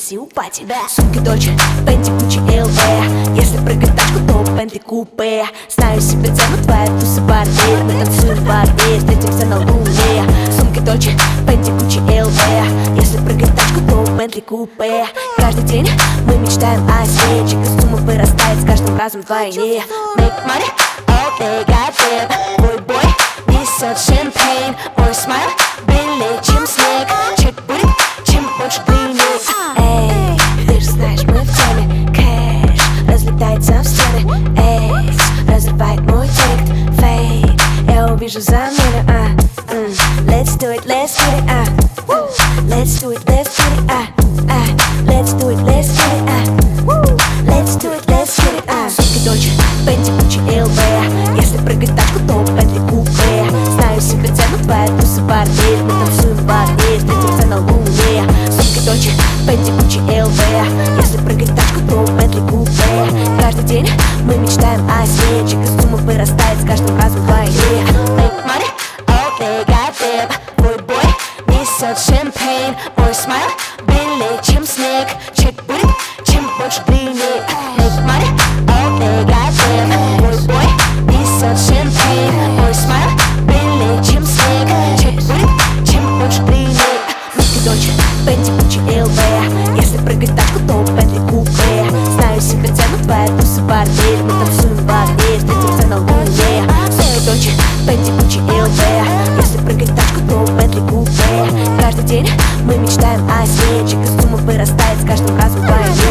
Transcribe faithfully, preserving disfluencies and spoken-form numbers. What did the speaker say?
си у пати. Сумки Дольче, Бенти, Гуччи, эл ви. Если прыгать тачку, то Бентли купе. Знаю себе цену, твоя туса бардит. Мы танцуем в баре, встретимся на луне. Сумки Дольче, Бенти, Гуччи, эл ви. Если прыгать тачку, то Бентли купе. Каждый день мы мечтаем о свече. Сумма вырастает с каждым разом вдвойне. Make money, all day, goddamn. Мой бой несет шампейн. Мой смайл белее, чем снег. Чек будет, чем больше длиннее. Эй, ты же знаешь, мы в теме. Кэш разлетается в стены. Эйс разрывает мой текст. Фейк, я увижу замену. а, mm. Let's do it, let's get it, ah. uh. Let's do it, let's get it, ah. ah. Let's do it, let's get it, ah. uh. Let's do it, let's get it, ah. Сумки Дольче, Бенти, Гуччи, эл ви. Если прыгать тачку, то Бентли купе. Знаю себе цену, твоя туса бардит. Мы танцуем в баре, встретимся на луне. Сумки Дольче, Бенти, Гуччи, эл ви. Если прыгать тачку, то Бентли купе. Каждый день мы мечтаем о свече. Сумма вырастает с каждым разом вдвойне. Make money, all day, goddamn. Мой бой несет шампейн. Мой смайл белее, чем снег. Чек будет, чем больше длиннее. Make money, all day, goddamn. Мой бой несет шампейн. Мой смайл белее, чем снег. Чек будет, чем больше длиннее. Сумки Дольче, Бенти, Гуччи, эл ви. Если прыгать тачку, то Бентли купе. Знаю себе цену, твоя туса бардит. Мы танцуем в баре, встретимся на луне. Сумки Дольче, Бенти, Гуччи, эл ви. Если прыгать тачку, то Бентли купе. Каждый день мы мечтаем о свече. Сумма вырастает с каждым разом вдвойне.